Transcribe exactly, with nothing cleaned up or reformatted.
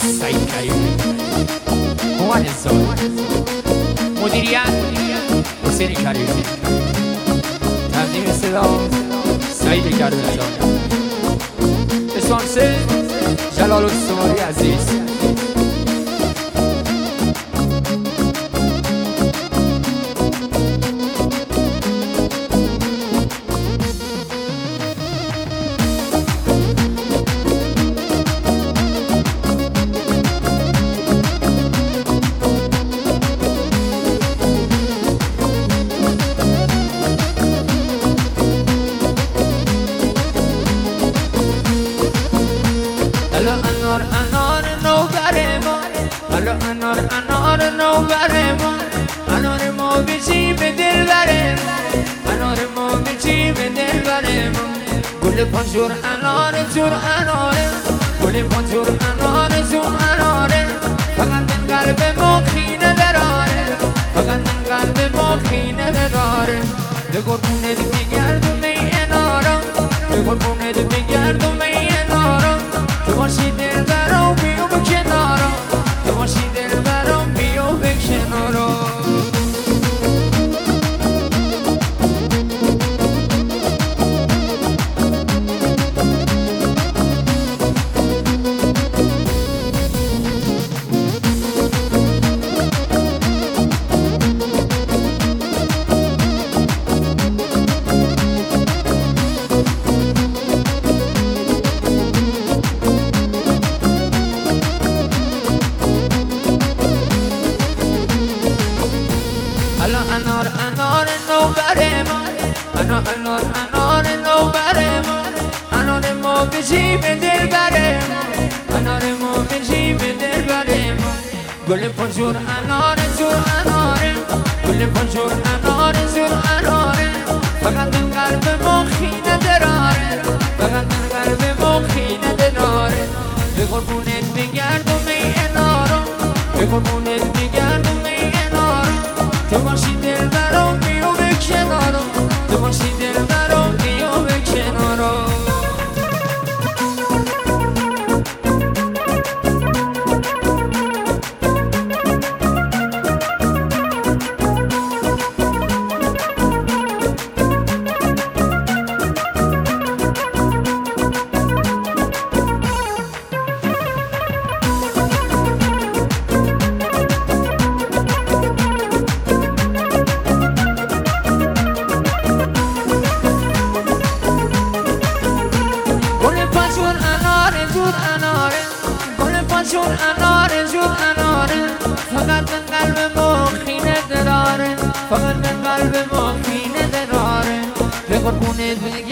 سعید کریم موان الزاد مدیریت حسین کریمی تقدیم صدا سعید کریمی اسانسه جلال السماری عزیز انار انار نوبر ما حالا انار انار نوبر ما انار ما بچی به دل بره انار ما بچی به دل بره ما گل پنجور انار جور اناره گل پنجور انار جور اناره فقط من قلب ما خینه دراره فقط من قلب ما خینه داره به قربونت میگردم ای انارم به قربونت میگردم ای انارم تو باشی دل برام بیو به کنارم تو باشی دل برام بیو به کنارم انار انار نوبر ما انار انار انار نوبر ما انار ما بچی به دل بره ما انار ما بچی به دل بره ما گل پنجور انار جور اناره گل پنجور انار جور اناره فقط من قلب ما خینه دراره فقط من قلب ما خینه دراره به قربونت میگردم ای انارم به قربونت میگردم ای انارم تو باشی دل برام بیو به کنارم تو باشی دل برام بیو به کنارم جور اناره جور اناره فقط من قلب ما خینه داره فقط من قلب ما خینه داره به قربونت